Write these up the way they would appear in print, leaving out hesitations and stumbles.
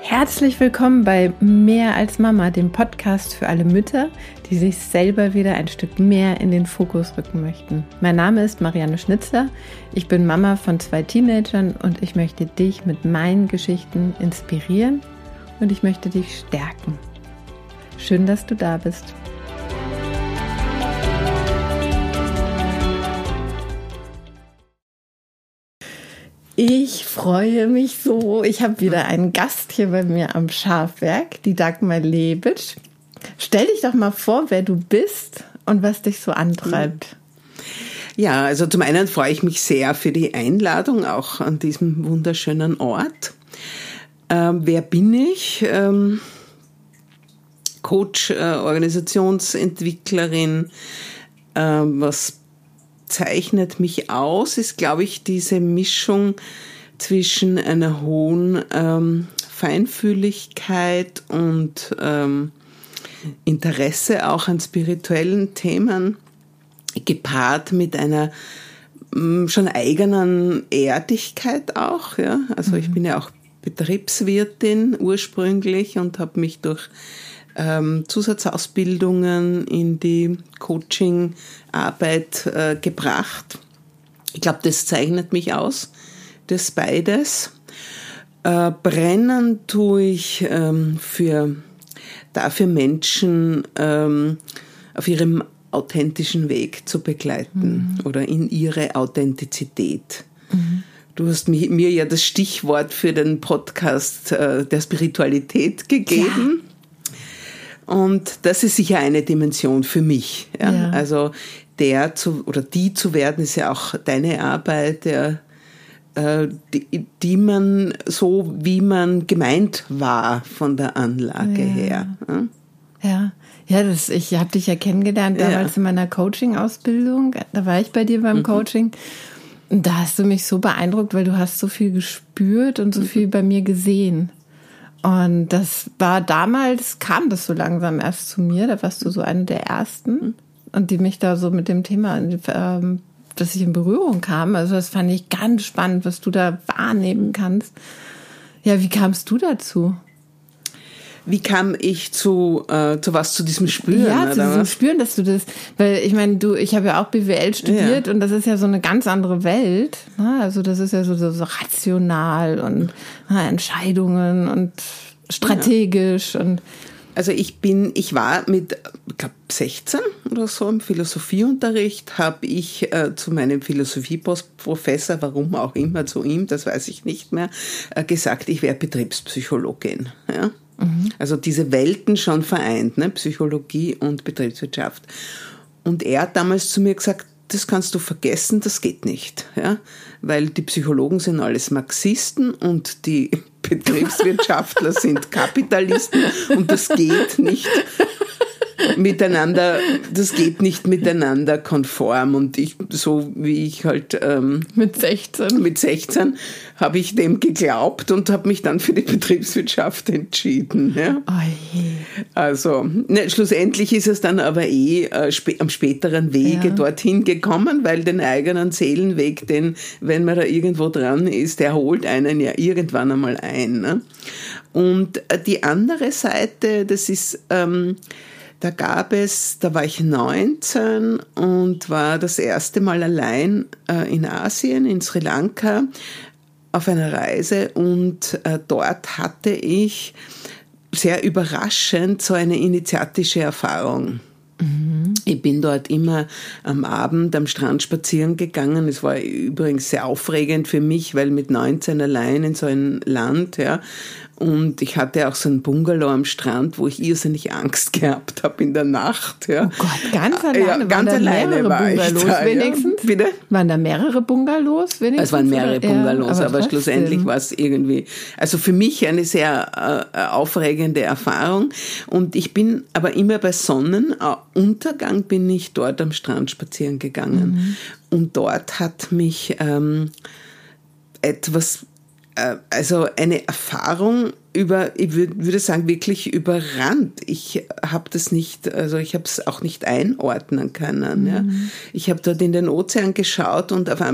Herzlich willkommen bei Mehr als Mama, dem Podcast für alle Mütter, die sich selber wieder ein Stück mehr in den Fokus rücken möchten. Mein Name ist Marianne Schnitzler, ich bin Mama von 2 Teenagern und ich möchte dich mit meinen Geschichten inspirieren und ich möchte dich stärken. Schön, dass du da bist. Ich freue mich so. Ich habe wieder einen Gast hier bei mir am Schafwerk, die Dagmar Lebitsch. Stell dich doch mal vor, wer du bist und was dich so antreibt. Ja, also zum einen freue ich mich sehr für die Einladung, auch an diesem wunderschönen Ort. Wer bin ich? Coach, Organisationsentwicklerin. Was zeichnet mich aus, ist, glaube ich, diese Mischung zwischen einer hohen Feinfühligkeit und Interesse auch an spirituellen Themen, gepaart mit einer schon eigenen Erdigkeit auch. Ja? Also ich bin ja auch Betriebswirtin ursprünglich und habe mich durch Zusatzausbildungen in die Coaching-Arbeit gebracht. Ich glaube, das zeichnet mich aus, das beides. Brennen tue ich dafür Menschen auf ihrem authentischen Weg zu begleiten oder in ihre Authentizität. Du hast mir ja das Stichwort für den Podcast der Spiritualität gegeben. Ja. Und das ist sicher eine Dimension für mich. Ja? Ja. Also die zu werden, ist ja auch deine Arbeit, die man so, wie man gemeint war von der Anlage her. Ja. Ich habe dich ja kennengelernt damals in meiner Coaching-Ausbildung. Da war ich bei dir beim Coaching. Und da hast du mich so beeindruckt, weil du hast so viel gespürt und so viel bei mir gesehen. Und das war damals, kam das so langsam erst zu mir, da warst du so eine der ersten und die mich da so mit dem Thema, dass ich in Berührung kam. Also das fand ich ganz spannend, was du da wahrnehmen kannst. Ja, wie kamst du dazu? Wie kam ich zu diesem Spüren? Ja, zu diesem Spüren, dass du das, weil ich meine, ich habe ja auch BWL studiert und das ist ja so eine ganz andere Welt. Ne? Also das ist ja so rational und Entscheidungen und strategisch und also ich war mit, ich glaube 16 oder so im Philosophieunterricht, habe ich zu meinem Philosophieprofessor, warum auch immer zu ihm, das weiß ich nicht mehr, gesagt, ich wäre Betriebspsychologin. Ja? Also diese Welten schon vereint, ne? Psychologie und Betriebswirtschaft. Und er hat damals zu mir gesagt, das kannst du vergessen, das geht nicht. Ja? Weil die Psychologen sind alles Marxisten und die Betriebswirtschaftler sind Kapitalisten und das geht nicht miteinander konform. Und so wie ich halt mit 16 habe ich dem geglaubt und habe mich dann für die Betriebswirtschaft entschieden. Ja. Oh je. Also schlussendlich ist es dann aber am späteren Wege dorthin gekommen, weil den eigenen Seelenweg, wenn man da irgendwo dran ist, der holt einen ja irgendwann einmal ein. Ne? Und die andere Seite, das ist da war ich 19 und war das erste Mal allein in Asien, in Sri Lanka, auf einer Reise und dort hatte ich sehr überraschend so eine initiatische Erfahrung. Ich bin dort immer am Abend am Strand spazieren gegangen. Es war übrigens sehr aufregend für mich, weil mit 19 allein in so ein Land, ja. Und ich hatte auch so ein Bungalow am Strand, wo ich irrsinnig Angst gehabt habe in der Nacht. Ja. Oh Gott, ganz alleine? Ja, ganz alleine war ich da. Wenigstens? Ja. Bitte? Waren da mehrere Bungalows wenigstens? Es waren mehrere Bungalows, aber schlussendlich war es irgendwie, also für mich eine sehr aufregende Erfahrung. Und ich bin aber immer bei Sonnenuntergang bin ich dort am Strand spazieren gegangen. Und dort hat mich also eine Erfahrung ich würde sagen, wirklich überrannt. Ich habe es auch nicht einordnen können. Ja. Ich habe dort in den Ozean geschaut und auf einmal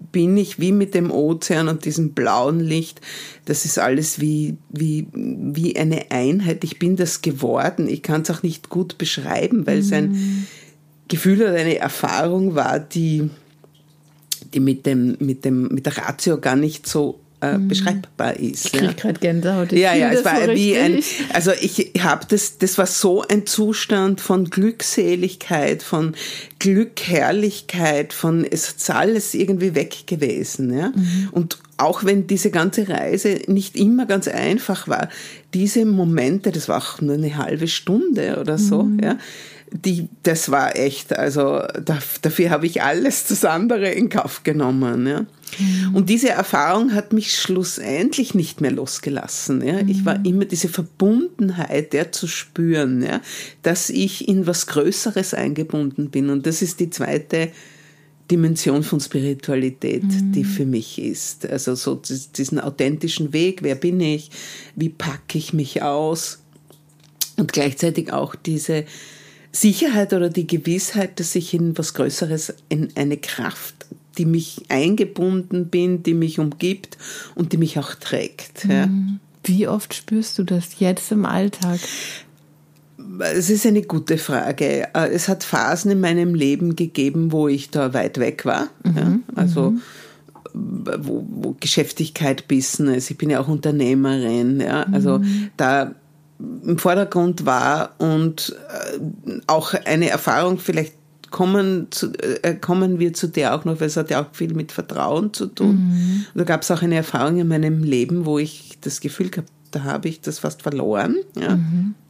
bin ich wie mit dem Ozean und diesem blauen Licht. Das ist alles wie eine Einheit. Ich bin das geworden. Ich kann es auch nicht gut beschreiben, weil es ein Gefühl oder eine Erfahrung war, die mit der Ratio gar nicht so beschreibbar ist. Ich kriege gerade Gänsehaut. Ja, es war so wie ich habe das war so ein Zustand von Glückseligkeit, von Glück, Herrlichkeit, es ist alles irgendwie weg gewesen. Ja? Und auch wenn diese ganze Reise nicht immer ganz einfach war, diese Momente, das war auch nur eine halbe Stunde oder so, ja, das war echt, also dafür habe ich das andere in Kauf genommen. Ja. Und diese Erfahrung hat mich schlussendlich nicht mehr losgelassen. Ja. Ich war immer diese Verbundenheit, zu spüren, ja, dass ich in was Größeres eingebunden bin. Und das ist die zweite Dimension von Spiritualität, die für mich ist. Also so diesen authentischen Weg, wer bin ich, wie packe ich mich aus und gleichzeitig auch diese Sicherheit oder die Gewissheit, dass ich in was Größeres, in eine Kraft, die mich eingebunden bin, die mich umgibt und die mich auch trägt. Ja. Wie oft spürst du das jetzt im Alltag? Es ist eine gute Frage. Es hat Phasen in meinem Leben gegeben, wo ich da weit weg war. Ja. Also wo Geschäftigkeit, Business, ich bin ja auch Unternehmerin. Ja. Also da im Vordergrund war und auch eine Erfahrung, vielleicht kommen wir zu der auch noch, weil es hat ja auch viel mit Vertrauen zu tun. Und da gab es auch eine Erfahrung in meinem Leben, wo ich das Gefühl gehabt, da habe ich das fast verloren. Ja.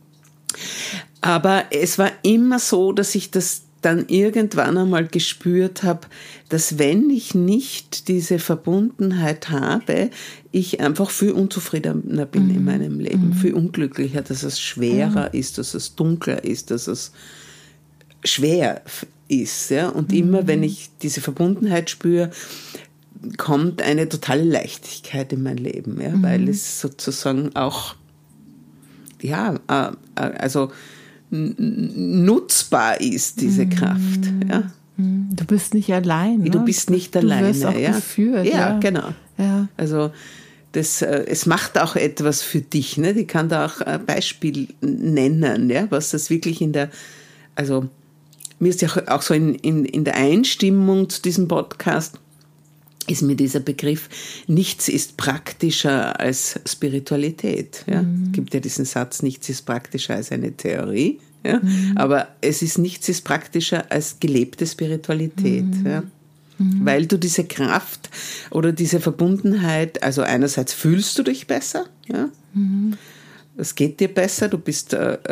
Aber es war immer so, dass ich das dann irgendwann einmal gespürt habe, dass wenn ich nicht diese Verbundenheit habe, ich einfach viel unzufriedener bin in meinem Leben, viel unglücklicher, dass es schwerer ist, dass es dunkler ist, dass es schwer ist. Ja? Und immer, wenn ich diese Verbundenheit spüre, kommt eine totale Leichtigkeit in mein Leben, ja? Weil es sozusagen auch, also nutzbar ist, diese Kraft. Ja? Du bist nicht allein. Ne? Du bist nicht alleine. Du wirst auch geführt. Ja, genau. Ja. Also es macht auch etwas für dich. Ne? Ich kann da auch ein Beispiel nennen, ja? Was das wirklich also mir ist ja auch so in der Einstimmung zu diesem Podcast ist mir dieser Begriff, nichts ist praktischer als Spiritualität. Ja? Es gibt ja diesen Satz, nichts ist praktischer als eine Theorie. Ja? Aber nichts ist praktischer als gelebte Spiritualität. Ja? Weil du diese Kraft oder diese Verbundenheit, also einerseits fühlst du dich besser, ja? Es geht dir besser, du bist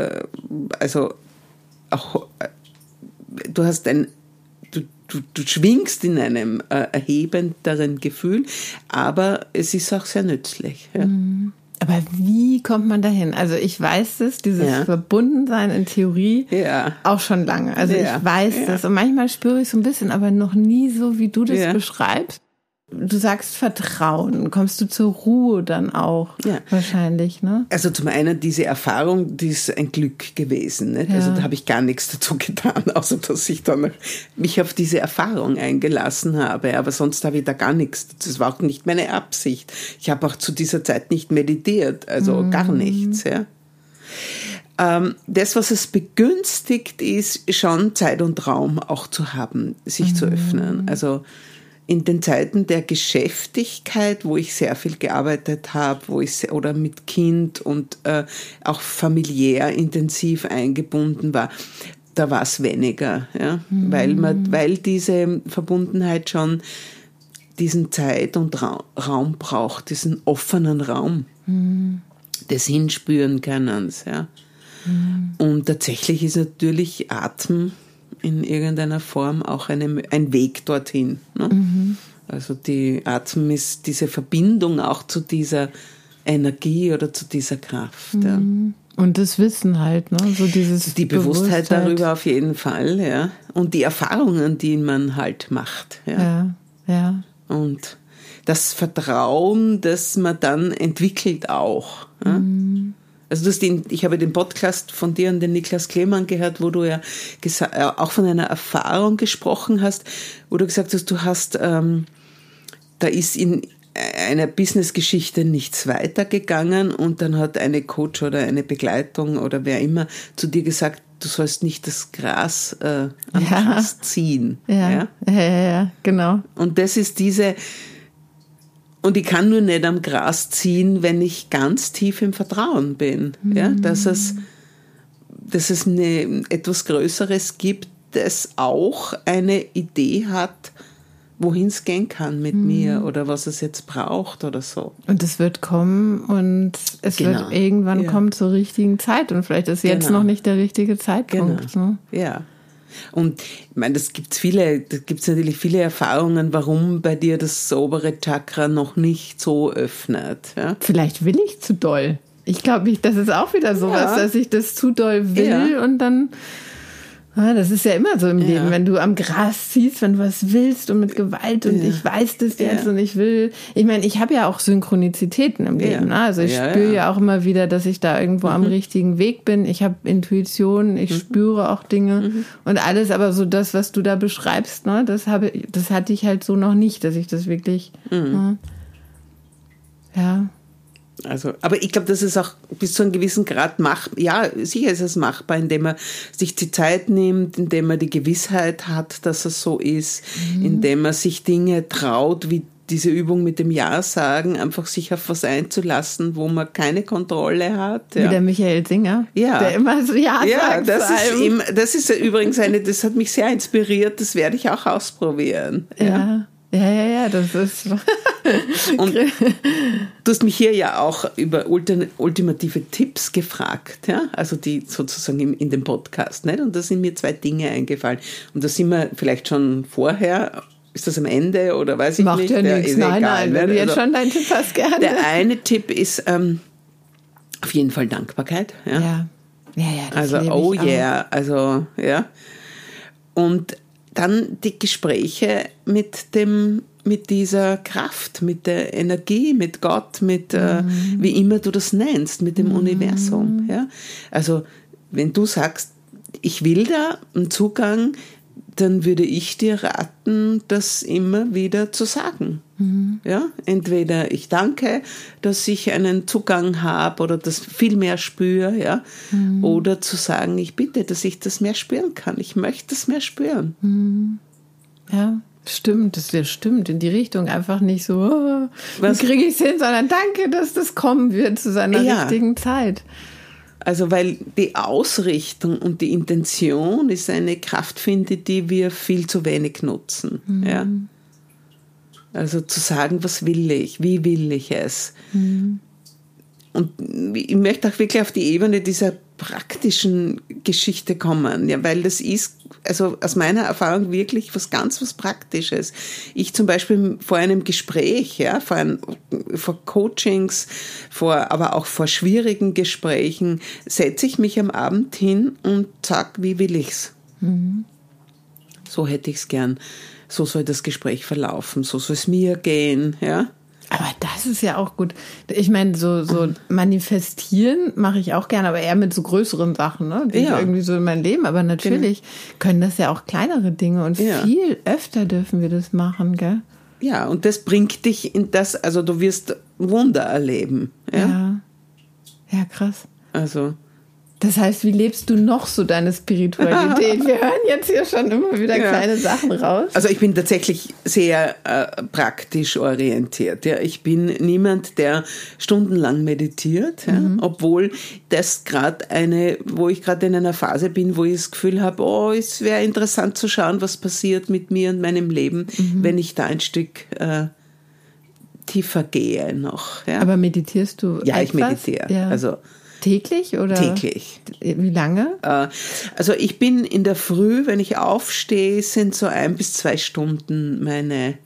auch, du hast du schwingst in einem erhebenderen Gefühl, aber es ist auch sehr nützlich. Ja. Aber wie kommt man dahin? Also ich weiß das, dieses Verbundensein in Theorie auch schon lange. Also ich weiß das und manchmal spüre ich so ein bisschen, aber noch nie so, wie du das beschreibst. Du sagst Vertrauen, kommst du zur Ruhe dann auch wahrscheinlich, ne? Also zum einen diese Erfahrung, die ist ein Glück gewesen. Nicht? Also da habe ich gar nichts dazu getan, außer dass ich dann mich auf diese Erfahrung eingelassen habe. Aber sonst habe ich da gar nichts. Das war auch nicht meine Absicht. Ich habe auch zu dieser Zeit nicht meditiert, also gar nichts. Ja. Das, was es begünstigt, ist schon Zeit und Raum auch zu haben, sich zu öffnen. Also in den Zeiten der Geschäftigkeit, wo ich sehr viel gearbeitet habe, oder mit Kind und auch familiär intensiv eingebunden war, da war es weniger, ja? Weil diese Verbundenheit schon diesen Zeit und Raum braucht, diesen offenen Raum des Hinspüren-Kannens. Ja? Und tatsächlich ist natürlich Atmen in irgendeiner Form auch ein Weg dorthin. Ne? Also die Atmen ist diese Verbindung auch zu dieser Energie oder zu dieser Kraft. Ja. Und das Wissen halt, ne? So die Bewusstheit darüber auf jeden Fall, ja. Und die Erfahrungen, die man halt macht. Ja. Und das Vertrauen, das man dann entwickelt auch. Ja? Also ich habe den Podcast von dir und den Niklas Klemann gehört, wo du ja auch von einer Erfahrung gesprochen hast, wo du gesagt hast, du hast da ist in einer Business-Geschichte nichts weitergegangen und dann hat eine Coach oder eine Begleitung oder wer immer zu dir gesagt, du sollst nicht das Gras am Gras ziehen. Ja, genau. Und das ist und ich kann nur nicht am Gras ziehen, wenn ich ganz tief im Vertrauen bin, ja, dass es etwas Größeres gibt, das auch eine Idee hat, wohin es gehen kann mit mir oder was es jetzt braucht oder so. Und es wird kommen und es wird irgendwann kommen zur richtigen Zeit und vielleicht ist jetzt noch nicht der richtige Zeitpunkt. Genau. Ne? Ja. Und ich meine, da gibt's natürlich viele Erfahrungen, warum bei dir das obere Chakra noch nicht so öffnet. Ja? Vielleicht will ich zu doll. Ich glaube, das ist auch wieder sowas, dass ich das zu doll will und dann... Das ist ja immer so im Leben, wenn du am Gras ziehst, wenn du was willst und mit Gewalt und ich weiß das jetzt und ich will. Ich meine, ich habe ja auch Synchronizitäten im Leben. Ne? Also ich spüre ja auch immer wieder, dass ich da irgendwo am richtigen Weg bin. Ich habe Intuition, ich spüre auch Dinge und alles. Aber so das, was du da beschreibst, ne, das hatte ich halt so noch nicht, dass ich das wirklich. Also, aber ich glaube, dass es auch bis zu einem gewissen Grad sicher ist es machbar, indem man sich die Zeit nimmt, indem man die Gewissheit hat, dass es so ist, indem man sich Dinge traut, wie diese Übung mit dem Ja sagen, einfach sich auf was einzulassen, wo man keine Kontrolle hat. Ja. Wie der Michael Singer, der immer so Ja sagt. Ja, das ist übrigens das hat mich sehr inspiriert, das werde ich auch ausprobieren. Ja, das ist... Und du hast mich hier ja auch über ultimative Tipps gefragt, ja, also die sozusagen in dem Podcast, nicht? Und da sind mir 2 Dinge eingefallen. Und da sind wir vielleicht schon vorher, ist das am Ende oder weiß ich nicht? Macht ja nichts, nein, wenn du jetzt schon deinen Tipp hast, gerne. Der eine Tipp ist auf jeden Fall Dankbarkeit. Ja, das also, oh yeah, also, ja. Und dann die Gespräche mit dieser Kraft, mit der Energie, mit Gott, mit wie immer du das nennst, mit dem Universum. Ja? Also wenn du sagst, ich will da einen Zugang, dann würde ich dir raten, das immer wieder zu sagen. Ja? Entweder ich danke, dass ich einen Zugang habe oder das viel mehr spüre, ja? Oder zu sagen, ich bitte, dass ich das mehr spüren kann. Ich möchte das mehr spüren. Ja. Stimmt, das stimmt in die Richtung. Einfach nicht so, wie kriege ich es hin, sondern danke, dass das kommen wird zu seiner richtigen Zeit. Also weil die Ausrichtung und die Intention ist eine Kraft, finde ich, die wir viel zu wenig nutzen. Ja? Also zu sagen, was will ich, wie will ich es. Und ich möchte auch wirklich auf die Ebene dieser praktischen Geschichte kommen, ja, weil das ist, also aus meiner Erfahrung wirklich was Praktisches. Ich zum Beispiel vor einem Gespräch, ja, vor Coachings, aber auch vor schwierigen Gesprächen, setze ich mich am Abend hin und sag, wie will ich's? So hätte ich's gern. So soll das Gespräch verlaufen, so soll es mir gehen, ja. Aber das ist ja auch gut. Ich meine, so manifestieren mache ich auch gerne, aber eher mit so größeren Sachen, ne? Die irgendwie so in mein Leben. Aber natürlich können das ja auch kleinere Dinge und viel öfter dürfen wir das machen, gell? Ja, und das bringt dich in das, also du wirst Wunder erleben. Ja, krass. Also... Das heißt, wie lebst du noch so deine Spiritualität? Wir hören jetzt hier schon immer wieder kleine Sachen raus. Also ich bin tatsächlich sehr praktisch orientiert. Ja. Ich bin niemand, der stundenlang meditiert, obwohl das wo ich gerade in einer Phase bin, wo ich das Gefühl habe, es wäre interessant zu schauen, was passiert mit mir und meinem Leben, wenn ich da ein Stück tiefer gehe noch. Ja. Aber meditierst du Ja, ich meditiere. Ja. Also täglich oder? Täglich. Wie lange? Also ich bin in der Früh, wenn ich aufstehe, sind so 1 bis 2 Stunden meine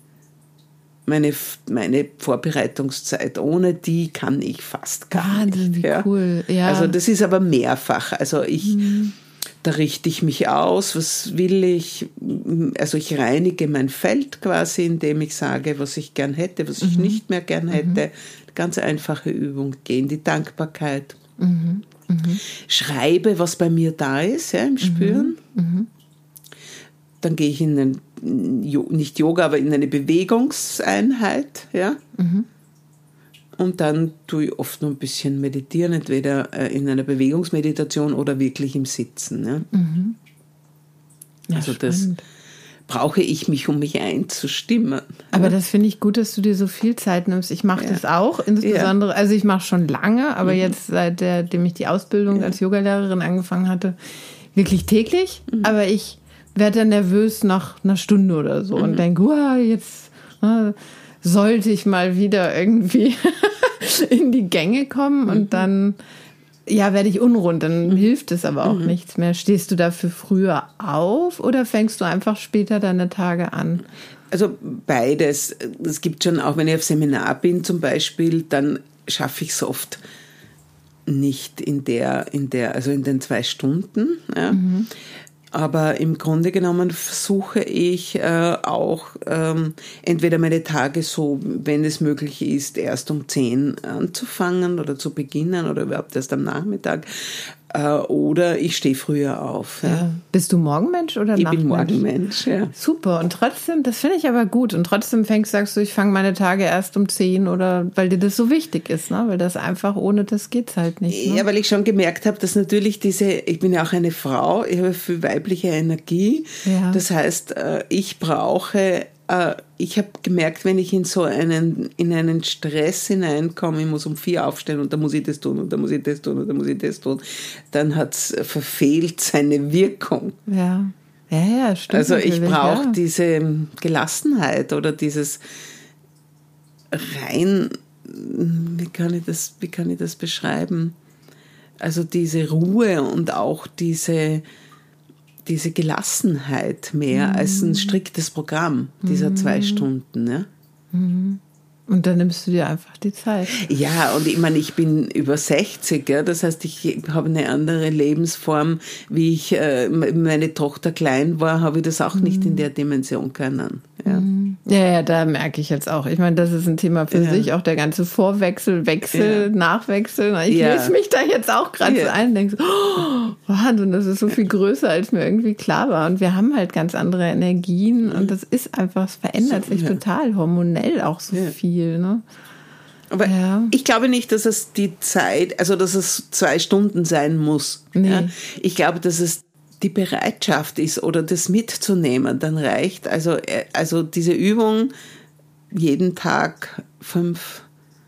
Vorbereitungszeit. Ohne die kann ich fast gar nicht. Wie cool. Ja. Also das ist aber mehrfach. Also da richte ich mich aus, was will ich? Also ich reinige mein Feld quasi, indem ich sage, was ich gern hätte, was ich nicht mehr gern hätte. Ganz einfache Übung, gehen die Dankbarkeit. Schreibe, was bei mir da ist, ja, im Spüren. dann gehe ich in nicht Yoga, aber in eine Bewegungseinheit, ja. Und dann tue ich oft noch ein bisschen meditieren, entweder in einer Bewegungsmeditation oder wirklich im Sitzen. Ja? Ja, also spannend. das brauche ich mich, um mich einzustimmen. Aber das finde ich gut, dass du dir so viel Zeit nimmst. Ich mache das auch, insbesondere, also ich mache schon lange, aber jetzt seitdem ich die Ausbildung als Yogalehrerin angefangen hatte, wirklich täglich. Aber ich werde dann nervös nach einer Stunde oder so und denke, jetzt sollte ich mal wieder irgendwie in die Gänge kommen und dann werde ich unrund, dann hilft es aber auch nichts mehr. Stehst du dafür früher auf oder fängst du einfach später deine Tage an? Also beides. Es gibt schon, auch wenn ich auf Seminar bin zum Beispiel, dann schaffe ich es oft nicht in den 2 Stunden. Ja. Aber im Grunde genommen versuche ich auch entweder meine Tage so, wenn es möglich ist, erst um 10 anzufangen oder zu beginnen oder überhaupt erst am Nachmittag. Oder ich stehe früher auf. Ja. Bist du Morgenmensch oder Nachtmensch? Ich bin Morgenmensch, ja. Super. Und trotzdem, das finde ich aber gut. Und trotzdem sagst du, ich fange meine Tage erst um 10 oder weil dir das so wichtig ist, ne? Weil das einfach, ohne das geht's halt nicht. Ne? Ja, weil ich schon gemerkt habe, dass natürlich ich bin ja auch eine Frau, ich habe viel weibliche Energie. Ja. Das heißt, ich habe gemerkt, wenn ich in einen Stress hineinkomme, ich muss um 4 aufstehen und da muss ich das tun und da muss ich das tun und da muss ich das tun, dann hat's verfehlt seine Wirkung. Ja, stimmt. Also ich brauche diese Gelassenheit oder dieses wie kann ich das beschreiben? Also diese Ruhe und auch diese Gelassenheit mehr als ein striktes Programm dieser 2 Stunden. Ja? Und dann nimmst du dir einfach die Zeit. Ja, und ich meine, ich bin über 60, ja, das heißt, ich habe eine andere Lebensform. Wie ich meine Tochter klein war, habe ich das auch nicht in der Dimension können. Ja. Ja, da merke ich jetzt auch. Ich meine, das ist ein Thema für sich, auch der ganze Vorwechsel, Wechsel, Nachwechsel. Ich lese mich da jetzt auch gerade so ein und denke so, Wahnsinn, das ist so viel größer, als mir irgendwie klar war. Und wir haben halt ganz andere Energien und das ist einfach, es verändert sich total, hormonell auch so viel. Ne? Aber ich glaube nicht, dass es dass es 2 Stunden sein muss. Nee. Ja? Ich glaube, dass es die Bereitschaft ist oder das mitzunehmen, dann reicht. Also diese Übung, jeden Tag 5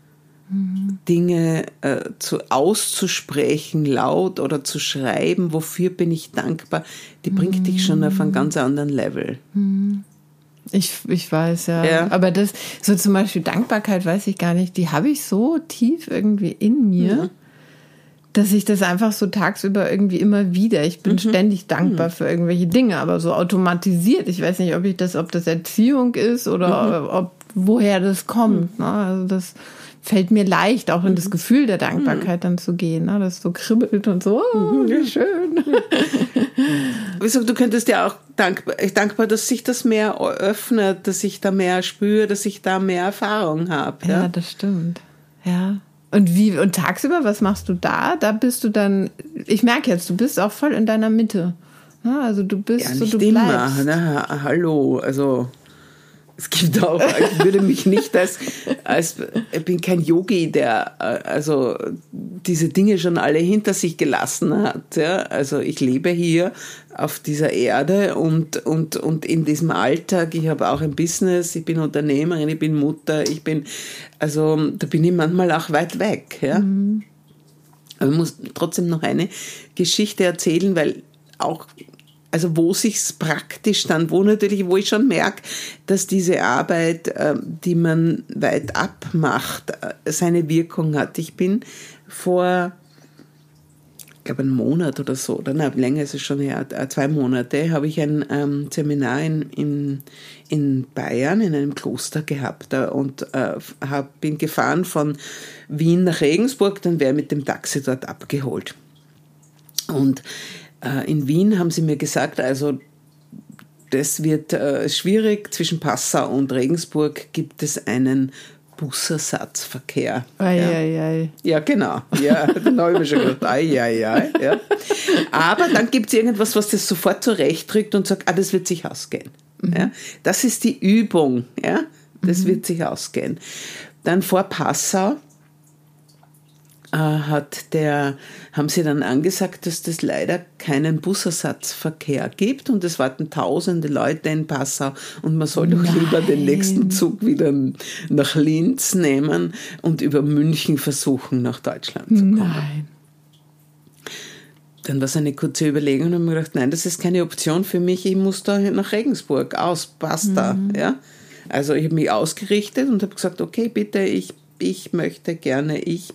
Dinge auszusprechen, laut oder zu schreiben, wofür bin ich dankbar, die bringt dich schon auf einen ganz anderen Level. Ich weiß, ja. Aber das, so zum Beispiel Dankbarkeit, weiß ich gar nicht, die habe ich so tief irgendwie in mir, dass ich das einfach so tagsüber irgendwie immer wieder, ich bin ständig dankbar für irgendwelche Dinge, aber so automatisiert. Ich weiß nicht, ob das Erziehung ist oder woher das kommt. Ne? Also das fällt mir leicht, auch in das Gefühl der Dankbarkeit dann zu gehen, ne? Das so kribbelt und so, wie schön. Du könntest ja auch dankbar, dass sich das mehr öffnet, dass ich da mehr spüre, dass ich da mehr Erfahrung habe. Ja, das stimmt. Ja. Und tagsüber, was machst du da? Da bist du dann, ich merke jetzt, du bist auch voll in deiner Mitte. Ja, also du bist ja, so, nicht du immer. bleibst. Na, hallo, also es gibt auch, ich würde mich nicht ich bin kein Yogi, der also diese Dinge schon alle hinter sich gelassen hat. Ja? Also ich lebe hier auf dieser Erde und in diesem Alltag, ich habe auch ein Business, ich bin Unternehmerin, ich bin Mutter, da bin ich manchmal auch weit weg. Ja? Aber ich muss trotzdem noch eine Geschichte erzählen, weil auch wo sich's praktisch dann, wo ich schon merke, dass diese Arbeit, die man weit ab macht, seine Wirkung hat. Ich bin vor, ich glaube, einen Monat oder so, oder länger ist es schon her, 2 Monate, habe ich ein Seminar in Bayern in einem Kloster gehabt und bin gefahren von Wien nach Regensburg, dann wäre mit dem Taxi dort abgeholt. Und in Wien haben sie mir gesagt, also das wird schwierig, zwischen Passau und Regensburg gibt es einen Busersatzverkehr. Ei. Ja, genau. Ja, dann habe ich mir schon gedacht, ei. Ja. Aber dann gibt es irgendwas, was das sofort zurechtdrückt und sagt, das wird sich ausgehen. Ja. Das ist die Übung. Ja. Das wird sich ausgehen. Dann vor Passau haben sie dann angesagt, dass das leider keinen Busersatzverkehr gibt und es warten tausende Leute in Passau und man soll doch lieber den nächsten Zug wieder nach Linz nehmen und über München versuchen, nach Deutschland zu kommen. Nein. Dann war es eine kurze Überlegung und habe mir gedacht, nein, das ist keine Option für mich, ich muss da nach Regensburg, basta. Ja? Also ich habe mich ausgerichtet und habe gesagt, okay, bitte, ich möchte gerne, ich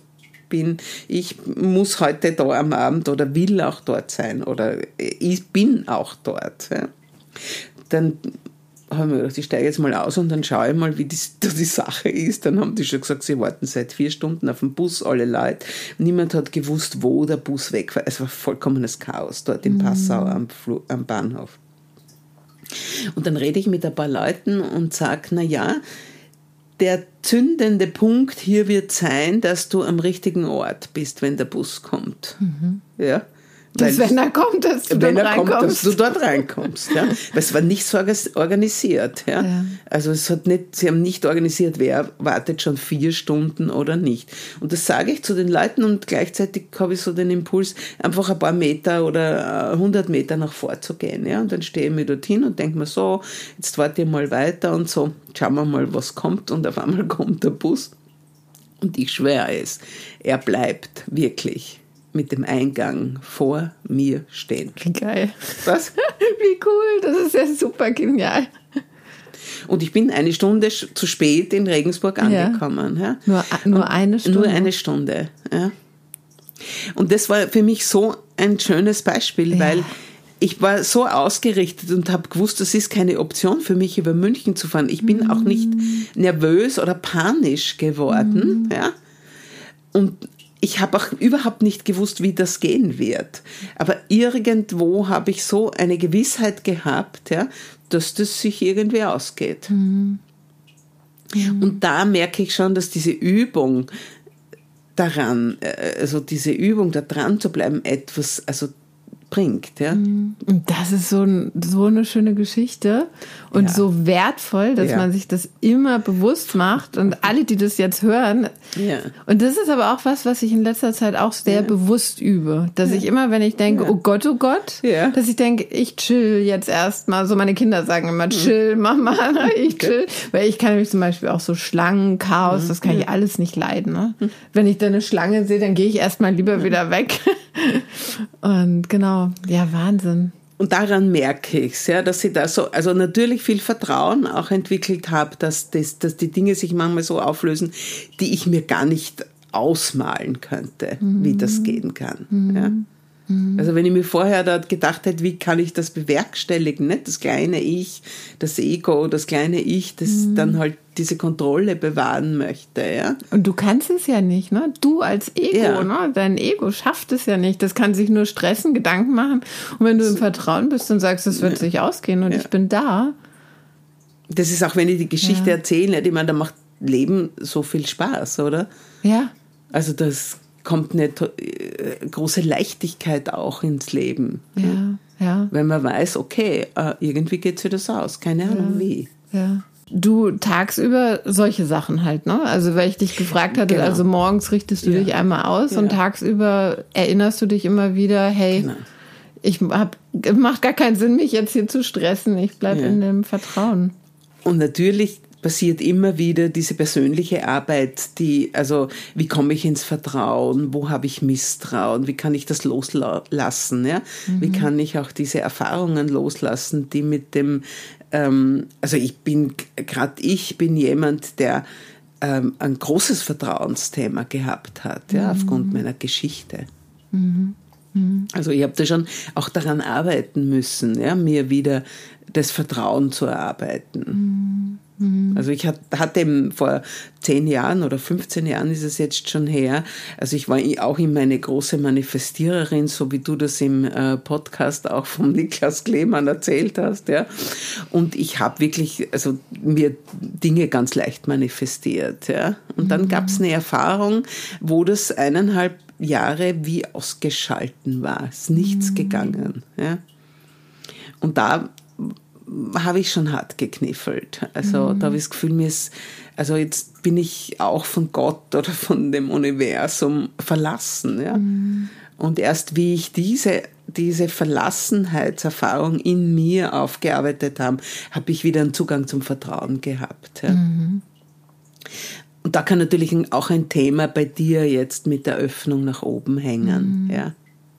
muss heute da am Abend oder will auch dort sein oder ich bin auch dort. Ja. Dann habe ich mir gedacht, ich steige jetzt mal aus und dann schaue ich mal, wie die Sache ist. Dann haben die schon gesagt, sie warten seit 4 Stunden auf den Bus, alle Leute. Niemand hat gewusst, wo der Bus weg war. Es war vollkommenes Chaos dort in Passau am Bahnhof. Und dann rede ich mit ein paar Leuten und sage, der zündende Punkt hier wird sein, dass du am richtigen Ort bist, wenn der Bus kommt. Ja? Wenn er kommt, dass du dort reinkommst. Ja? Weil es war nicht so organisiert. Ja? Also sie haben nicht organisiert, wer wartet schon 4 Stunden oder nicht. Und das sage ich zu den Leuten und gleichzeitig habe ich so den Impuls, einfach ein paar Meter oder 100 Meter nach vor zu gehen. Ja? Und dann stehe ich mir dorthin und denke mir so, jetzt warte ich mal weiter und so, schauen wir mal, was kommt. Und auf einmal kommt der Bus. Und ich schwöre es, er bleibt wirklich mit dem Eingang vor mir stehen. Wie geil. Was? Wie cool, das ist ja super genial. Und ich bin 1 Stunde zu spät in Regensburg angekommen. Ja. Nur eine Stunde? Nur 1 Stunde, ja. Und das war für mich so ein schönes Beispiel, weil ich war so ausgerichtet und habe gewusst, das ist keine Option für mich, über München zu fahren. Ich bin auch nicht nervös oder panisch geworden. Ja. Und ich habe auch überhaupt nicht gewusst, wie das gehen wird. Aber irgendwo habe ich so eine Gewissheit gehabt, ja, dass das sich irgendwie ausgeht. Und da merke ich schon, dass diese Übung daran, also diese Übung, da dran zu bleiben, etwas bringt. Ja. Und das ist so eine schöne Geschichte und so wertvoll, dass man sich das immer bewusst macht und alle, die das jetzt hören. Ja. Und das ist aber auch was ich in letzter Zeit auch sehr bewusst übe. Dass ich immer, wenn ich denke, oh Gott, dass ich denke, ich chill jetzt erstmal. So meine Kinder sagen immer, chill, Mama, ich chill. Weil ich kann nämlich zum Beispiel auch so Schlangen, Chaos, das kann ich alles nicht leiden. Ne? Wenn ich da eine Schlange sehe, dann gehe ich erstmal lieber wieder weg. Und genau, ja, Wahnsinn. Und daran merke ich es, ja, dass ich da also natürlich viel Vertrauen auch entwickelt habe, dass die Dinge sich manchmal so auflösen, die ich mir gar nicht ausmalen könnte, wie das gehen kann. Ja. Also wenn ich mir vorher da gedacht hätte, wie kann ich das bewerkstelligen, ne? Das kleine Ich, das Ego, das kleine Ich, das dann halt diese Kontrolle bewahren möchte. Ja? Und du kannst es ja nicht, ne? Du als Ego, ne? Dein Ego schafft es ja nicht. Das kann sich nur stressen, Gedanken machen. Und wenn du im Vertrauen bist und sagst, es wird sich ausgehen und ich bin da. Das ist auch, wenn ich die Geschichte erzähle, ich meine, da macht Leben so viel Spaß, oder? Ja. Also das kommt eine große Leichtigkeit auch ins Leben. Ja. Wenn man weiß, okay, irgendwie geht sich das aus. Keine Ahnung wie. Ja. Du tagsüber solche Sachen halt, ne? Also weil ich dich gefragt hatte, also morgens richtest du dich einmal aus und tagsüber erinnerst du dich immer wieder, hey, macht gar keinen Sinn, mich jetzt hier zu stressen. Ich bleibe in dem Vertrauen. Und natürlich passiert immer wieder diese persönliche Arbeit, wie komme ich ins Vertrauen, wo habe ich Misstrauen, wie kann ich das loslassen, ja? Wie kann ich auch diese Erfahrungen loslassen, die mit dem, also ich bin jemand, der ein großes Vertrauensthema gehabt hat, ja, aufgrund meiner Geschichte. Also ich habe da schon auch daran arbeiten müssen, ja, mir wieder das Vertrauen zu erarbeiten. Also Also ich hatte eben vor 10 Jahren oder 15 Jahren ist es jetzt schon her, also ich war auch immer eine große Manifestiererin, so wie du das im Podcast auch vom Niklas Klemann erzählt hast, ja. Und ich habe wirklich, also mir Dinge ganz leicht manifestiert, ja. Und dann gab es eine Erfahrung, wo das 1,5 Jahre wie ausgeschalten war. Es ist nichts gegangen, ja. Und da habe ich schon hart gekniffelt. Also da habe ich das Gefühl, also jetzt bin ich auch von Gott oder von dem Universum verlassen. Ja? Und erst wie ich diese Verlassenheitserfahrung in mir aufgearbeitet habe ich wieder einen Zugang zum Vertrauen gehabt. Ja? Und da kann natürlich auch ein Thema bei dir jetzt mit der Öffnung nach oben hängen. Ja?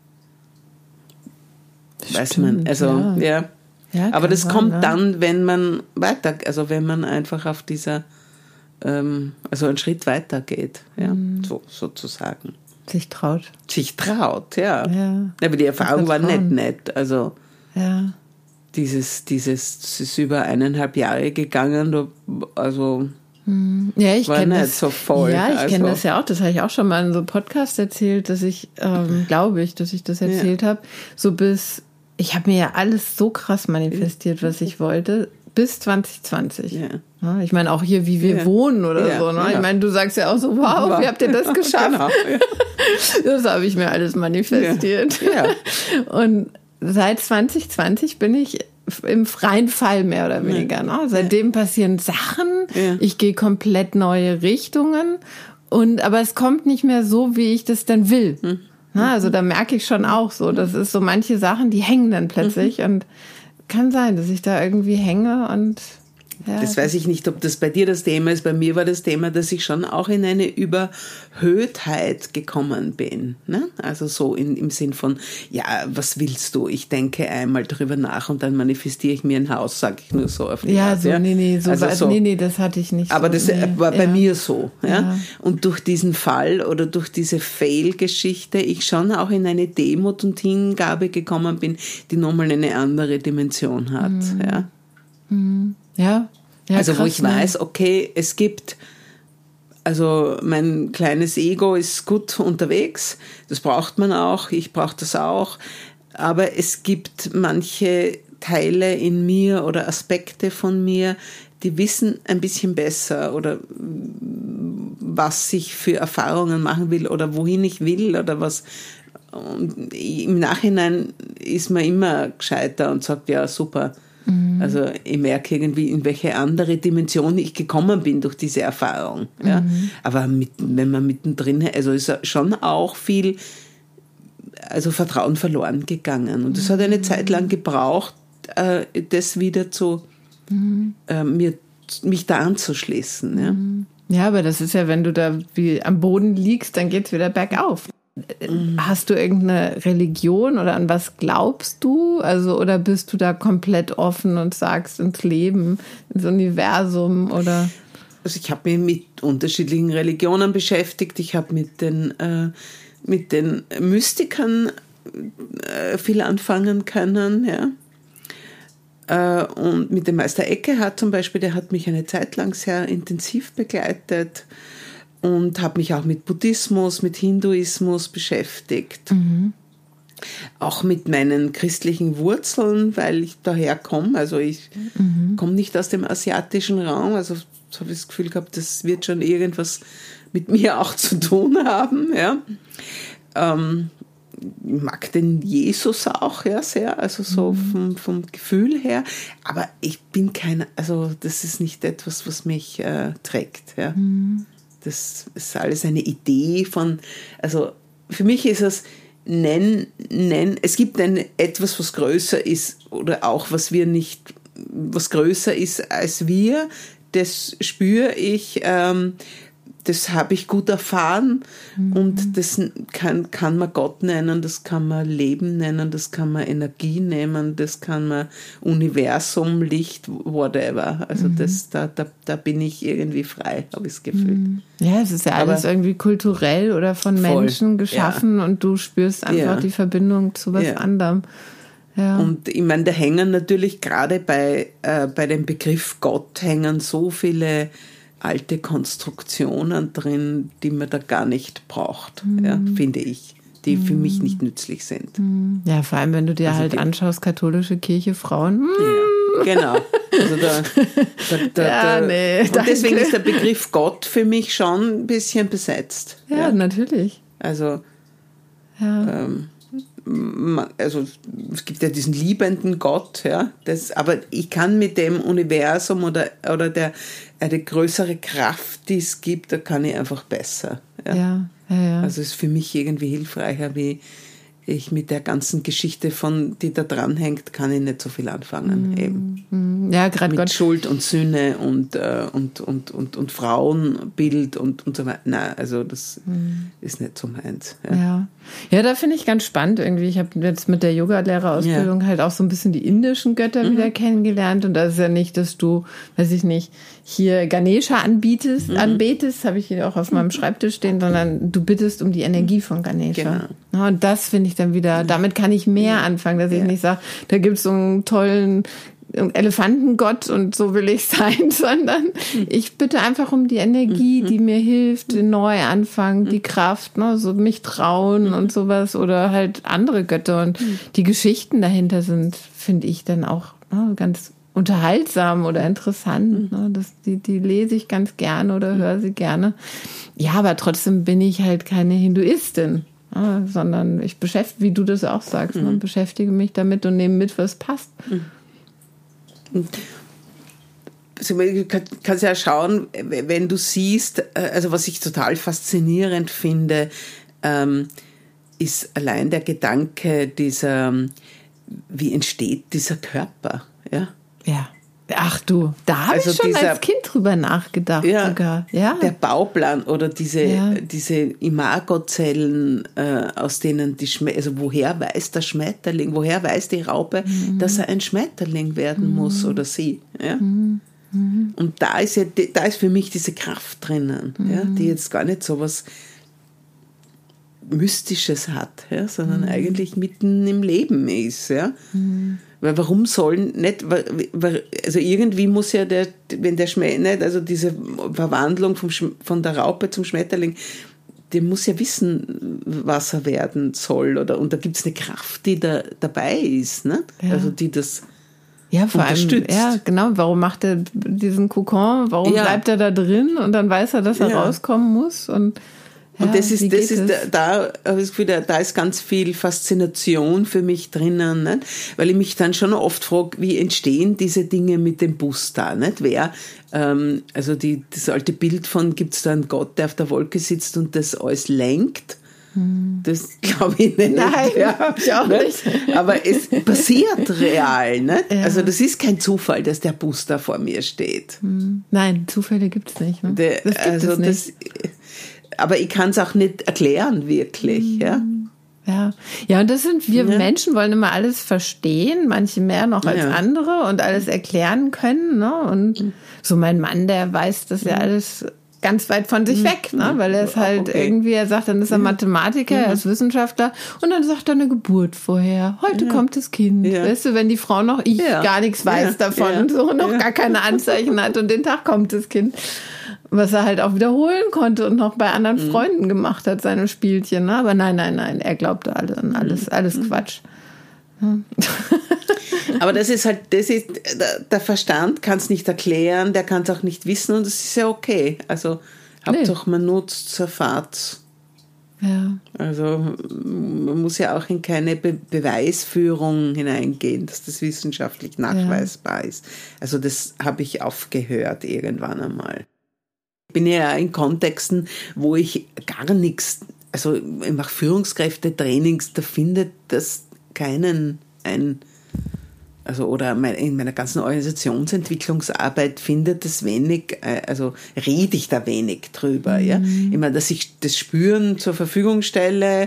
Weiß man, also ja. Aber das kommt dann, wenn man wenn man einfach auf dieser, also einen Schritt weiter geht, ja, so sozusagen. Sich traut, ja. Aber die Erfahrung war nicht nett, also ja. Das ist über 1,5 Jahre gegangen, also ja, ich war nicht das, so voll. Ja, ich kenne das ja auch, das habe ich auch schon mal in so einem Podcast erzählt, dass ich, glaube ich, dass ich das erzählt habe, so ich habe mir ja alles so krass manifestiert, was ich wollte, bis 2020. Ja, ich meine auch hier, wie wir wohnen oder so. Ne? Ich meine, du sagst ja auch so, wow, wie habt ihr das geschafft? Genau, das habe ich mir alles manifestiert. Ja. Und seit 2020 bin ich im freien Fall mehr oder weniger. Ne? Seitdem passieren Sachen, ich gehe komplett neue Richtungen, aber es kommt nicht mehr so, wie ich das dann will. Also da merke ich schon auch so, das ist so manche Sachen, die hängen dann plötzlich und kann sein, dass ich da irgendwie hänge und ja. Das weiß ich nicht, ob das bei dir das Thema ist. Bei mir war das Thema, dass ich schon auch in eine Überhöhtheit gekommen bin. Ne? Also so im Sinn von, ja, was willst du? Ich denke einmal drüber nach und dann manifestiere ich mir ein Haus, sage ich nur so auf die Art. Nee, das hatte ich nicht. Aber das war bei mir so. Ja? Und durch diesen Fall oder durch diese Fail-Geschichte ich schon auch in eine Demut und Hingabe gekommen bin, die nochmal eine andere Dimension hat. Ja. Ja, also krass, wo ich weiß, okay, es gibt, also mein kleines Ego ist gut unterwegs, das braucht man auch, ich brauche das auch, aber es gibt manche Teile in mir oder Aspekte von mir, die wissen ein bisschen besser oder was ich für Erfahrungen machen will oder wohin ich will oder was. Und im Nachhinein ist man immer gescheiter und sagt, ja, super. Also ich merke irgendwie, in welche andere Dimension ich gekommen bin durch diese Erfahrung. Ja? Aber wenn man mittendrin, also ist schon auch viel, also Vertrauen verloren gegangen. Und es hat eine Zeit lang gebraucht, das wieder mich da anzuschließen. Ja, aber das ist ja, wenn du da wie am Boden liegst, dann geht's wieder bergauf. Hast du irgendeine Religion oder an was glaubst du? Also, oder bist du da komplett offen und sagst ins Leben, ins Universum oder? Also ich habe mich mit unterschiedlichen Religionen beschäftigt. Ich habe mit den Mystikern viel anfangen können, ja. Und mit dem Meister Eckhart zum Beispiel, der hat mich eine Zeit lang sehr intensiv begleitet. Und habe mich auch mit Buddhismus, mit Hinduismus beschäftigt. Auch mit meinen christlichen Wurzeln, weil ich daher komme. Also ich komme nicht aus dem asiatischen Raum. Also so habe ich das Gefühl gehabt, das wird schon irgendwas mit mir auch zu tun haben. Ja. Ich mag den Jesus auch sehr, also so vom Gefühl her. Aber ich bin also das ist nicht etwas, was mich trägt. Ja. Das ist alles eine Idee von, also für mich ist es, es gibt etwas, was größer ist oder auch was größer ist als wir, das spüre ich, das habe ich gut erfahren und das kann man Gott nennen, das kann man Leben nennen, das kann man Energie nennen, das kann man Universum, Licht, whatever. Also da bin ich irgendwie frei, habe ich das Gefühl. Ja, es ist ja alles irgendwie kulturell oder von Menschen geschaffen und du spürst einfach die Verbindung zu was anderem. Ja. Und ich meine, da hängen natürlich gerade bei dem Begriff Gott hängen so viele alte Konstruktionen drin, die man da gar nicht braucht, ja, finde ich, die für mich nicht nützlich sind. Ja, vor allem, wenn du dir halt anschaust, katholische Kirche, Frauen. Ja, genau. Also nee, und deswegen ist der Begriff Gott für mich schon ein bisschen besetzt. Ja, natürlich. Also, Ja. also es gibt ja diesen liebenden Gott, ja, aber ich kann mit dem Universum oder eine größere Kraft, die es gibt, da kann ich einfach besser. Ja. Also es ist für mich irgendwie hilfreicher, wie ich mit der ganzen Geschichte die da dranhängt, kann ich nicht so viel anfangen. Eben. Ja, gerade mit Schuld und Sünde und Frauenbild und so weiter. Nein, also das ist nicht so meins. Ja, da finde ich ganz spannend irgendwie. Ich habe jetzt mit der Yoga-Lehrerausbildung halt auch so ein bisschen die indischen Götter wieder kennengelernt. Und das ist ja nicht, dass du, weiß ich nicht, hier Ganesha anbetest, habe ich hier auch auf meinem Schreibtisch stehen, sondern du bittest um die Energie von Ganesha. Genau. Und das finde ich dann wieder, damit kann ich mehr anfangen, dass ich nicht sage, da gibt es so einen tollen Elefantengott und so will ich sein, sondern ich bitte einfach um die Energie, die mir hilft, den Neuanfang, die Kraft, ne, so mich trauen und sowas oder halt andere Götter und die Geschichten dahinter sind, finde ich dann auch ganz unterhaltsam oder interessant. Ne, die lese ich ganz gerne oder höre sie gerne. Ja, aber trotzdem bin ich halt keine Hinduistin. Sondern ich beschäftige, wie du das auch sagst, beschäftige mich damit und nehme mit, was passt. Also, du kannst ja schauen, wenn du siehst, also was ich total faszinierend finde, ist allein der Gedanke wie entsteht dieser Körper, ja? Ja. Ach du, da habe ich schon als Kind drüber nachgedacht sogar. Ja. Der Bauplan oder diese Imagozellen, aus denen also woher weiß der Schmetterling, woher weiß die Raupe, dass er ein Schmetterling werden muss oder sie. Ja? Und da ist für mich diese Kraft drinnen, ja, die jetzt gar nicht so was Mystisches hat, ja, sondern eigentlich mitten im Leben ist. Ja. Weil warum sollen nicht, also irgendwie muss ja wenn der nicht, also diese Verwandlung von der Raupe zum Schmetterling, der muss ja wissen, was er werden soll, und da gibt es eine Kraft, die da dabei ist, ne? Ja. Also die das vor allem, ja, genau, warum macht er diesen Kokon, warum bleibt er da drin und dann weiß er, dass er rauskommen muss und das ist da habe ich das Gefühl, da ist ganz viel Faszination für mich drinnen, nicht? Weil ich mich dann schon oft frage, wie entstehen diese Dinge mit dem Bus da, nicht? Also das alte Bild von, gibt es da einen Gott, der auf der Wolke sitzt und das alles lenkt? Das glaube ich nicht. Nein, ich auch nicht. Aber es passiert real, nicht? Ja. Also das ist kein Zufall, dass der Bus da vor mir steht. Nein, Zufälle gibt es nicht. Ne? Das gibt es nicht. Aber ich kann es auch nicht erklären, wirklich. Ja, und das sind wir Menschen, wollen immer alles verstehen, manche mehr noch als andere und alles erklären können. Ne? Und so mein Mann, der weiß das ja alles ganz weit von sich weg, ne? Weil er ist halt irgendwie, er sagt, dann ist er Mathematiker, er ist Wissenschaftler und dann sagt er eine Geburt vorher. Heute kommt das Kind. Weißt du, wenn die Frau noch gar nichts weiß davon und so noch gar keine Anzeichen hat und den Tag kommt das Kind. Was er halt auch wiederholen konnte und noch bei anderen Freunden gemacht hat, seine Spielchen. Ne? Aber nein, er glaubte an alles Quatsch. Aber das ist der Verstand kann es nicht erklären, der kann es auch nicht wissen und das ist ja okay. Also Hauptsache man nutzt, erfahrt. Ja. Also man muss ja auch in keine Beweisführung hineingehen, dass das wissenschaftlich nachweisbar ist. Also das habe ich aufgehört irgendwann einmal. Ich bin ja in Kontexten, wo ich gar nichts, also ich mache Führungskräfte-Trainings, da findet das keinen oder in meiner ganzen Organisationsentwicklungsarbeit findet das wenig, also rede ich da wenig drüber. Ja? Ich meine, dass ich das Spüren zur Verfügung stelle,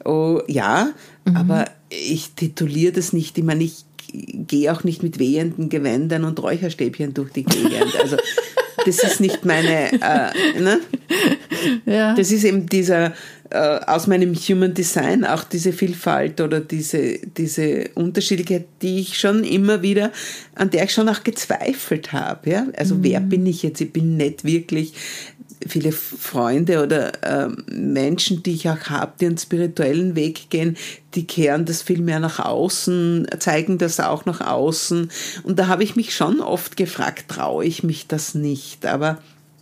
aber ich tituliere das nicht. Ich meine, ich gehe auch nicht mit wehenden Gewändern und Räucherstäbchen durch die Gegend. Also das ist nicht meine, ne? Ja. Das ist eben dieser aus meinem Human Design auch diese Vielfalt oder diese Unterschiedlichkeit, die ich schon immer wieder, an der ich schon auch gezweifelt habe. Ja? Also wer bin ich jetzt? Ich bin nicht wirklich. Viele Freunde oder Menschen, die ich auch habe, die einen spirituellen Weg gehen, die kehren das viel mehr nach außen, zeigen das auch nach außen. Und da habe ich mich schon oft gefragt, traue ich mich das nicht? Aber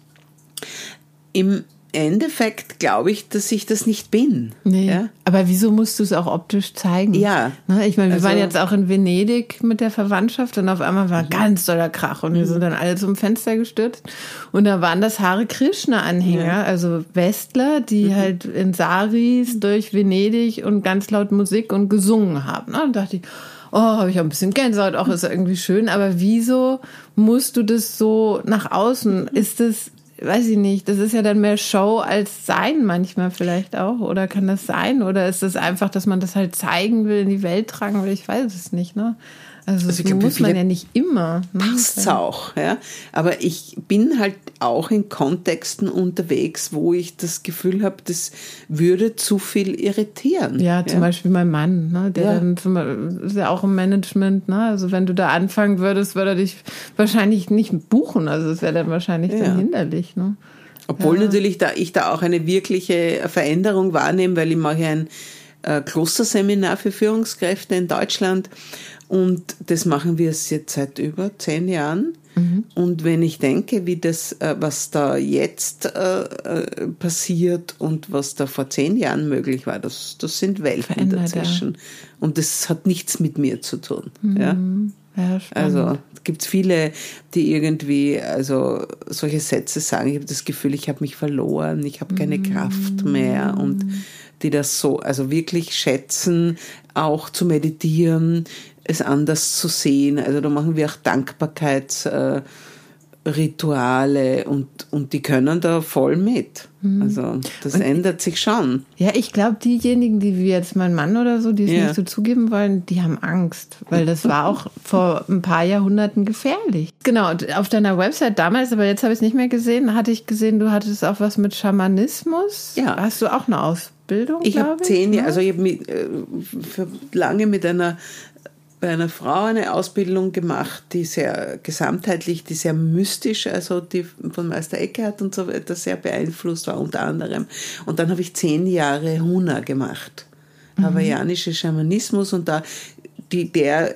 im Endeffekt glaube ich, dass ich das nicht bin. Nee, ja? Aber wieso musst du es auch optisch zeigen? Ja. Ich meine, wir waren jetzt auch in Venedig mit der Verwandtschaft und auf einmal war ganz doller Krach und wir sind dann alle zum Fenster gestürzt und da waren das Hare Krishna-Anhänger, also Westler, die halt in Saris durch Venedig und ganz laut Musik und gesungen haben. Und da dachte ich, habe ich auch ein bisschen Gänsehaut, auch ist irgendwie schön, aber wieso musst du das so nach außen? Ist das, weiß ich nicht, das ist ja dann mehr Show als Sein manchmal vielleicht auch. Oder kann das sein? Oder ist es das einfach, dass man das halt zeigen will, in die Welt tragen will? Ich weiß es nicht, ne? Also das muss man ja nicht immer. Passt's auch, ja. Aber ich bin halt auch in Kontexten unterwegs, wo ich das Gefühl habe, das würde zu viel irritieren. Ja, zum Beispiel mein Mann, ne? Der dann ist ja auch im Management, ne? Also wenn du da anfangen würdest, würde er dich wahrscheinlich nicht buchen. Also es wäre dann wahrscheinlich dann hinderlich, ne? Obwohl natürlich ich da auch eine wirkliche Veränderung wahrnehme, weil ich mache ein Klosterseminar für Führungskräfte in Deutschland. Und das machen wir jetzt seit über 10 Jahren. Und wenn ich denke, wie das, was da jetzt passiert und was da vor 10 Jahren möglich war, das sind Welten dazwischen. Ja. Und das hat nichts mit mir zu tun. Ja? Ja, also gibt es viele, die irgendwie also solche Sätze sagen, ich habe das Gefühl, ich habe mich verloren, ich habe keine Kraft mehr und die das so, also wirklich schätzen, auch zu meditieren, es anders zu sehen. Also da machen wir auch Dankbarkeitsrituale und die können da voll mit. Also das ändert sich schon. Ja, ich glaube, diejenigen, die wie jetzt mein Mann oder so, die es nicht so zugeben wollen, die haben Angst, weil das war auch vor ein paar Jahrhunderten gefährlich. Genau, und auf deiner Website damals, aber jetzt habe ich es nicht mehr gesehen, hatte ich gesehen, du hattest auch was mit Schamanismus. Ja. Hast du auch eine Ausbildung? Ich habe 10 Jahre, also ich habe für lange bei einer Frau eine Ausbildung gemacht, die sehr gesamtheitlich, die sehr mystisch, also die von Meister Eckhart und so weiter sehr beeinflusst war, unter anderem. Und dann habe ich 10 Jahre Huna gemacht, hawaiianische Schamanismus, und da die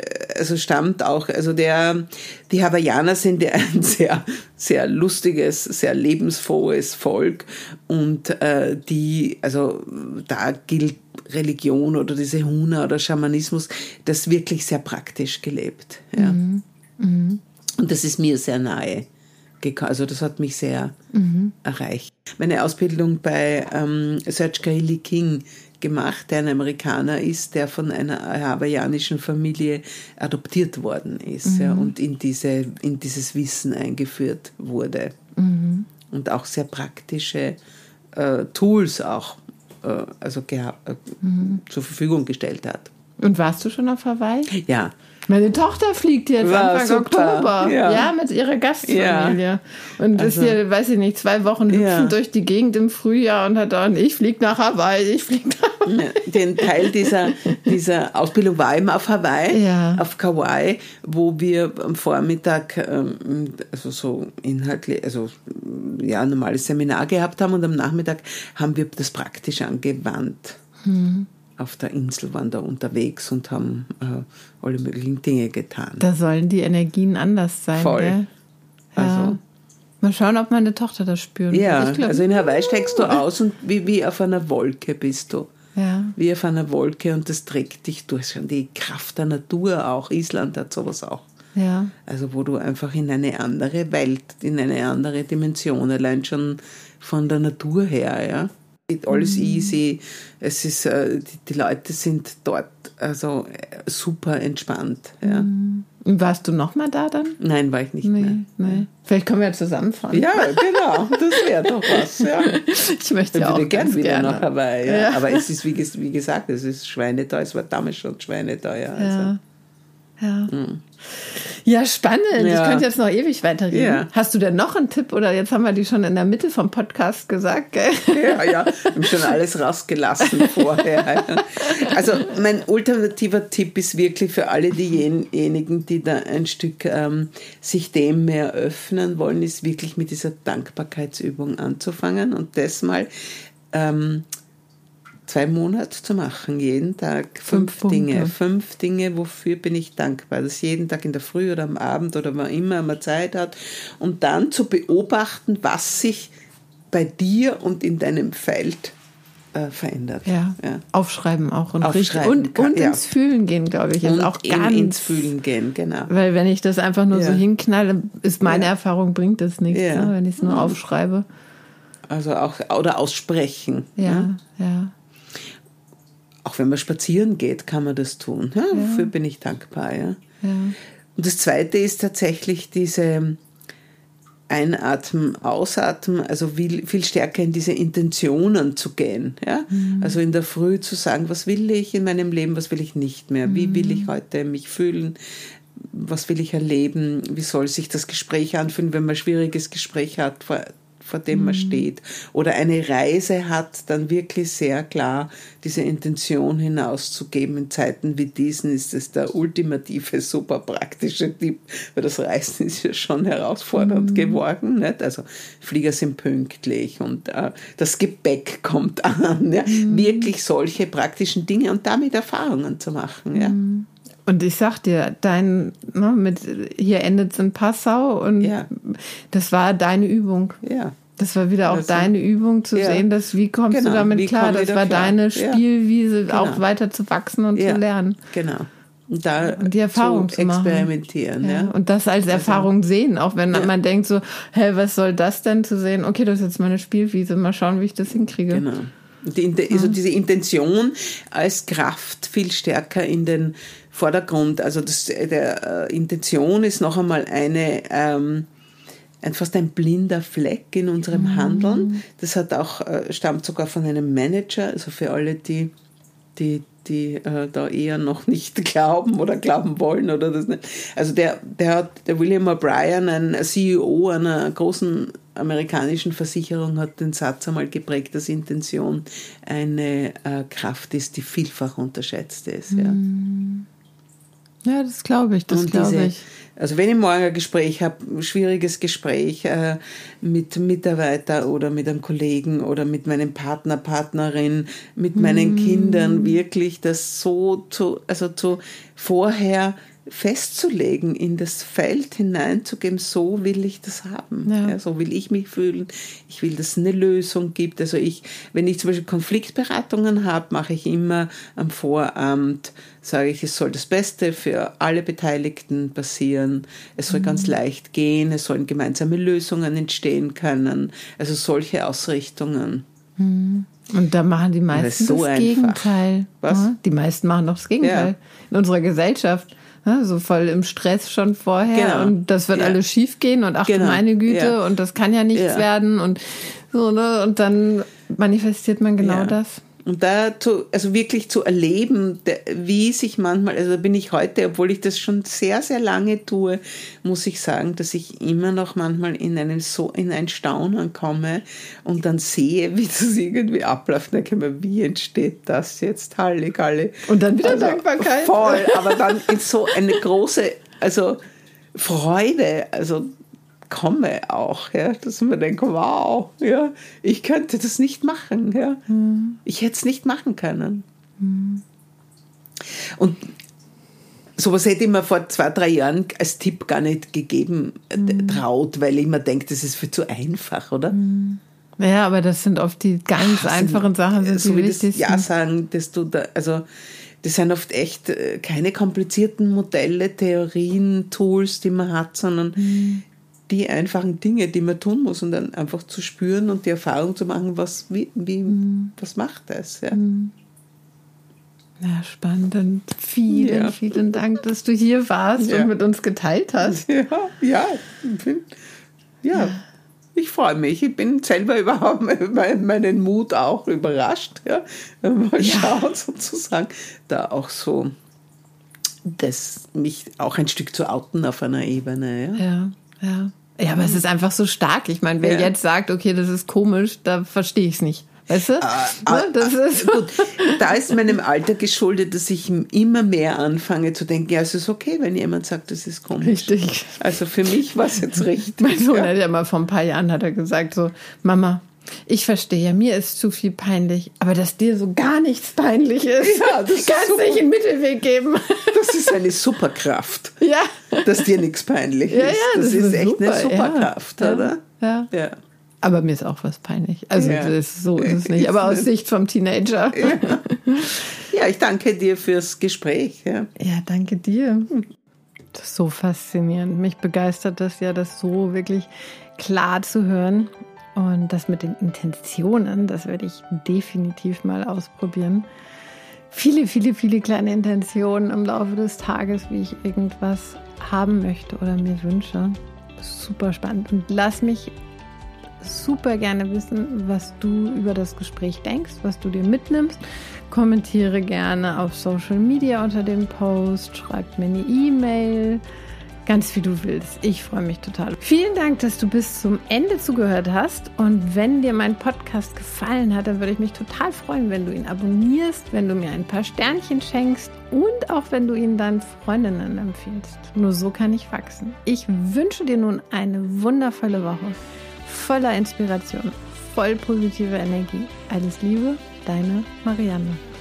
Hawaiianer sind ja ein sehr, sehr lustiges, sehr lebensfrohes Volk, und da gilt Religion oder diese Huna oder Schamanismus, das wirklich sehr praktisch gelebt. Ja. Und das ist mir sehr nahe gekommen. Also das hat mich sehr erreicht. Meine Ausbildung bei Serge Kahili King gemacht, der ein Amerikaner ist, der von einer hawaiianischen Familie adoptiert worden ist, und in dieses Wissen eingeführt wurde. Und auch sehr praktische Tools auch zur Verfügung gestellt hat. Und warst du schon auf Hawaii? Ja. Meine Tochter fliegt jetzt Anfang Oktober. Ja, mit ihrer Gastfamilie. Ja. Und ist hier, weiß ich nicht, 2 Wochen hüpfen durch die Gegend im Frühjahr und hat dann, ich fliege nach Hawaii. Den Teil dieser Ausbildung war eben auf Hawaii, auf Kauai, wo wir am Vormittag so inhaltlich, normales Seminar gehabt haben, und am Nachmittag haben wir das praktisch angewandt. Auf der Insel waren da unterwegs und haben alle möglichen Dinge getan. Da sollen die Energien anders sein. Voll. Gell? Ja. Also, mal schauen, ob meine Tochter das spürt. Ja, also in Hawaii steigst du aus und wie auf einer Wolke bist du. Ja. Wie auf einer Wolke, und das trägt dich durch. Die Kraft der Natur auch. Island hat sowas auch. Ja. Also wo du einfach in eine andere Welt, in eine andere Dimension, allein schon von der Natur her, ja. Alles easy, es ist, die Leute sind dort also super entspannt. Ja. Und warst du noch mal da dann? Nein, war ich nicht mehr. Nee. Vielleicht können wir ja zusammenfahren. Ja, genau, das wäre doch was. Ja. Ich möchte ja auch gerne wieder gerne nach Hawaii. Ja. Aber es ist, wie gesagt, es ist schweineteuer, es war damals schon schweineteuer. Also. Ja. Ja, spannend. Ja. Ich könnte jetzt noch ewig weiterreden. Ja. Hast du denn noch einen Tipp? Oder jetzt haben wir die schon in der Mitte vom Podcast gesagt, gell? Ja, wir haben schon alles rausgelassen vorher. Also mein ultimativer Tipp ist wirklich für alle diejenigen, die da ein Stück sich dem mehr öffnen wollen, ist wirklich mit dieser Dankbarkeitsübung anzufangen und das mal 2 Monate zu machen, jeden Tag 5 Dinge. 5 Dinge, wofür bin ich dankbar. Das jeden Tag in der Früh oder am Abend oder wann immer man Zeit hat. Und dann zu beobachten, was sich bei dir und in deinem Feld verändert. Ja. Aufschreiben auch. Und ins Fühlen gehen, glaube ich. Ist auch ganz ins Fühlen gehen, genau. Weil wenn ich das einfach nur so hinknalle, ist meine Erfahrung, bringt das nichts, ne, wenn ich es nur aufschreibe. Also auch, oder aussprechen. Ja. Auch wenn man spazieren geht, kann man das tun. Ja, wofür bin ich dankbar. Ja. Und das Zweite ist tatsächlich diese Einatmen, Ausatmen, also viel stärker in diese Intentionen zu gehen. Ja? Also in der Früh zu sagen, was will ich in meinem Leben, was will ich nicht mehr, wie will ich heute mich fühlen, was will ich erleben, wie soll sich das Gespräch anfühlen, wenn man ein schwieriges Gespräch hat, vor dem man steht, oder eine Reise hat, dann wirklich sehr klar diese Intention hinauszugeben. In Zeiten wie diesen ist es der ultimative, super praktische Tipp, weil das Reisen ist ja schon herausfordernd geworden. Nicht? Also Flieger sind pünktlich und das Gepäck kommt an. Ja? Wirklich solche praktischen Dinge und damit Erfahrungen zu machen. Ja? Und ich sag dir, hier endet es in Passau und das war deine Übung. Ja. Das war wieder auch deine Übung zu sehen, wie kommst du damit klar? Das war deine Spielwiese, auch weiter zu wachsen und zu lernen. Genau. Und die Erfahrung zu experimentieren. Ja. Und das als Erfahrung sehen, auch wenn man denkt so, was soll das denn zu sehen? Okay, das ist jetzt meine Spielwiese, mal schauen, wie ich das hinkriege. Genau. Also diese Intention als Kraft viel stärker in den Vordergrund. Also der Intention ist noch einmal fast ein blinder Fleck in unserem Handeln. Das stammt sogar von einem Manager, also für alle, die da eher noch nicht glauben oder glauben wollen oder das nicht. Also der William O'Brien, ein CEO einer großen amerikanischen Versicherung, hat den Satz einmal geprägt, dass Intention eine Kraft ist, die vielfach unterschätzt ist. Ja. Ja, das glaube ich, Also wenn ich morgen ein Gespräch habe, ein schwieriges Gespräch mit Mitarbeiter oder mit einem Kollegen oder mit meinem Partner, Partnerin, mit meinen Kindern, wirklich das so vorher festzulegen, in das Feld hineinzugeben, so will ich das haben. Ja, so will ich mich fühlen. Ich will, dass es eine Lösung gibt. Also wenn ich zum Beispiel Konfliktberatungen habe, mache ich immer am Vorabend, sage ich, es soll das Beste für alle Beteiligten passieren. Es soll ganz leicht gehen. Es sollen gemeinsame Lösungen entstehen können. Also solche Ausrichtungen. Und da machen die meisten das Gegenteil. Was? Die meisten machen doch das Gegenteil. In unserer Gesellschaft. So voll im Stress schon vorher und das wird alles schief gehen und ach du meine Güte und das kann ja nichts werden und so, ne? Und dann manifestiert man genau das. Und also wirklich zu erleben, wie sich manchmal, also da bin ich heute, obwohl ich das schon sehr, sehr lange tue, muss ich sagen, dass ich immer noch manchmal in ein Staunen komme und dann sehe, wie das irgendwie abläuft. Und dann denke ich mir, wie entsteht das jetzt? Halligalli. Und dann wieder Dankbarkeit. Voll, aber dann in so eine große, Freude, komme auch, dass man denkt, wow, ich könnte das nicht machen, ich hätte es nicht machen können. Und sowas hätte ich mir vor 2-3 Jahren als Tipp gar nicht gegeben traut, weil ich mir denke, das ist viel zu einfach, oder? Ja, aber das sind oft die ganz einfachen Sachen, sind so die wie wichtigsten. Das Ja-Sagen, dass du da, das sind oft echt keine komplizierten Modelle, Theorien, Tools, die man hat, sondern die einfachen Dinge, die man tun muss und dann einfach zu spüren und die Erfahrung zu machen, was macht das? Ja, spannend. Und vielen Dank, dass du hier warst und mit uns geteilt hast. Ich freue mich. Ich bin selber überhaupt meinen Mut auch überrascht. Mal schauen, sozusagen, da auch so mich auch ein Stück zu outen auf einer Ebene. Ja, aber es ist einfach so stark. Ich meine, wer jetzt sagt, okay, das ist komisch, da verstehe ich es nicht. Weißt du? Das ist gut. Da ist meinem Alter geschuldet, dass ich immer mehr anfange zu denken, ja, es ist okay, wenn jemand sagt, das ist komisch. Richtig. Also für mich war es jetzt richtig. Mein Sohn hat ja mal vor ein paar Jahren hat er gesagt so, Mama, ich verstehe, mir ist zu viel peinlich, aber dass dir so gar nichts peinlich ist, kannst du nicht einen Mittelweg geben. Das ist eine Superkraft, dass dir nichts peinlich ist. Ja, das ist echt super. eine Superkraft, oder? Ja. Aber mir ist auch was peinlich. Also so ist es nicht, aber aus Sicht vom Teenager. Ja, ich danke dir fürs Gespräch. Ja, danke dir. Das ist so faszinierend. Mich begeistert das so wirklich klar zu hören. Und das mit den Intentionen, das werde ich definitiv mal ausprobieren. Viele, viele, viele kleine Intentionen im Laufe des Tages, wie ich irgendwas haben möchte oder mir wünsche. Super spannend. Und lass mich super gerne wissen, was du über das Gespräch denkst, was du dir mitnimmst. Kommentiere gerne auf Social Media unter dem Post, schreib mir eine E-Mail. Ganz wie du willst. Ich freue mich total. Vielen Dank, dass du bis zum Ende zugehört hast. Und wenn dir mein Podcast gefallen hat, dann würde ich mich total freuen, wenn du ihn abonnierst, wenn du mir ein paar Sternchen schenkst und auch wenn du ihn deinen Freundinnen empfiehlst. Nur so kann ich wachsen. Ich wünsche dir nun eine wundervolle Woche, voller Inspiration, voll positiver Energie. Alles Liebe, deine Marianne.